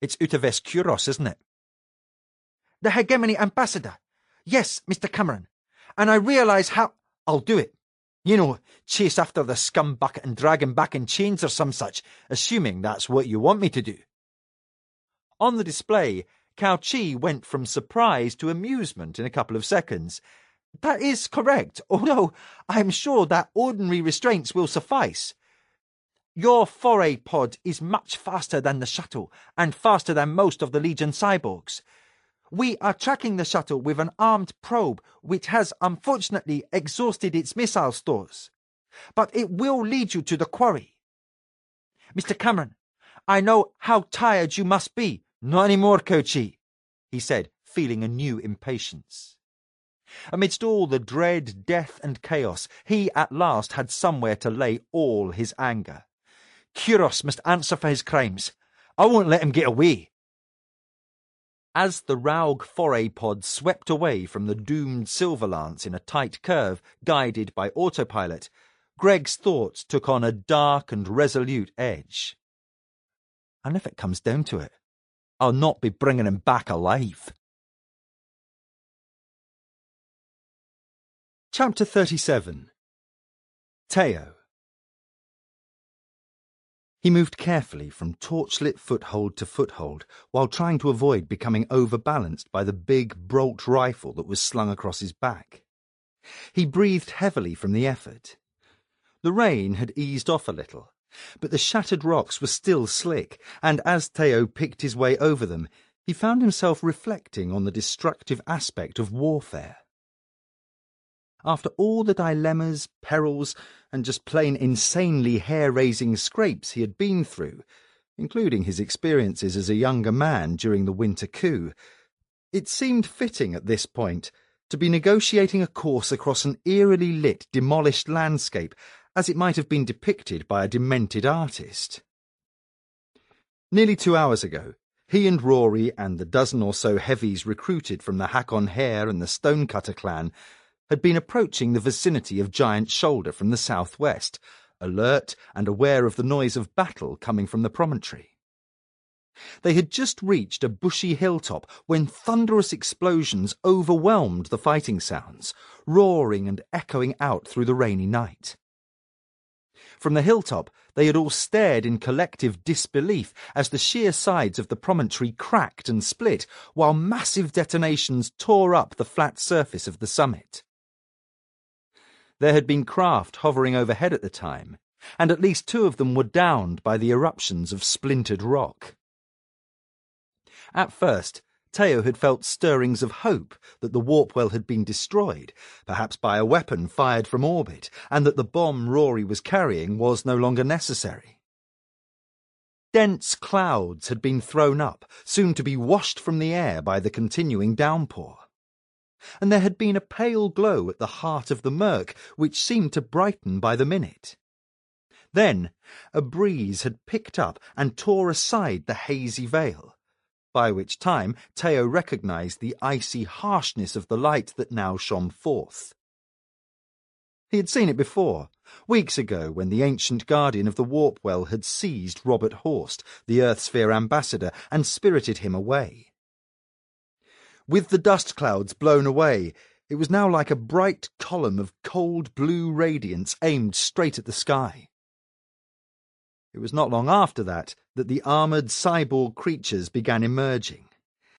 It's Utavest Kuros, isn't it? The Hegemony Ambassador. Yes, Mr. Cameron. And I realise how... I'll do it. You know, chase after the scumbucket and drag him back in chains or some such, assuming that's what you want me to do. On the display, Cao Chi went from surprise to amusement in a couple of seconds. That is correct, although I am sure that ordinary restraints will suffice. Your foray pod is much faster than the shuttle, and faster than most of the Legion cyborgs. We are tracking the shuttle with an armed probe which has unfortunately exhausted its missile stores. But it will lead you to the quarry. Mr. Cameron, I know how tired you must be. Not anymore, Cao Chi, he said, feeling a new impatience. Amidst all the dread, death and chaos, he at last had somewhere to lay all his anger. Kuros must answer for his crimes. I won't let him get away. As the Raug foray pod swept away from the doomed Silverlance in a tight curve, guided by autopilot, Greg's thoughts took on a dark and resolute edge. And if it comes down to it, I'll not be bringing him back alive. Chapter 37. Teo. He moved carefully from torchlit foothold to foothold while trying to avoid becoming overbalanced by the big Brolt rifle that was slung across his back. He breathed heavily from the effort. The rain had eased off a little, but the shattered rocks were still slick, and as Teo picked his way over them, he found himself reflecting on the destructive aspect of warfare. After all the dilemmas, perils, and just plain insanely hair-raising scrapes he had been through, including his experiences as a younger man during the winter coup, it seemed fitting at this point to be negotiating a course across an eerily lit, demolished landscape as it might have been depicted by a demented artist. Nearly 2 hours ago, he and Rory and the dozen or so heavies recruited from the Hakon Hare and the Stonecutter clan had been approaching the vicinity of Giant Shoulder from the southwest, alert and aware of the noise of battle coming from the promontory. They had just reached a bushy hilltop when thunderous explosions overwhelmed the fighting sounds, roaring and echoing out through the rainy night. From the hilltop, they had all stared in collective disbelief as the sheer sides of the promontory cracked and split, while massive detonations tore up the flat surface of the summit. There had been craft hovering overhead at the time, and at least 2 of them were downed by the eruptions of splintered rock. At first, Teo had felt stirrings of hope that the warp-well had been destroyed, perhaps by a weapon fired from orbit, and that the bomb Rory was carrying was no longer necessary. Dense clouds had been thrown up, soon to be washed from the air by the continuing downpour. And there had been a pale glow at the heart of the murk, which seemed to brighten by the minute. Then a breeze had picked up and tore aside the hazy veil, by which time Teo recognised the icy harshness of the light that now shone forth. He had seen it before, weeks ago when the ancient guardian of the warp-well had seized Robert Horst, the Earthsphere ambassador, and spirited him away. With the dust clouds blown away, it was now like a bright column of cold blue radiance aimed straight at the sky. It was not long after that the armoured cyborg creatures began emerging.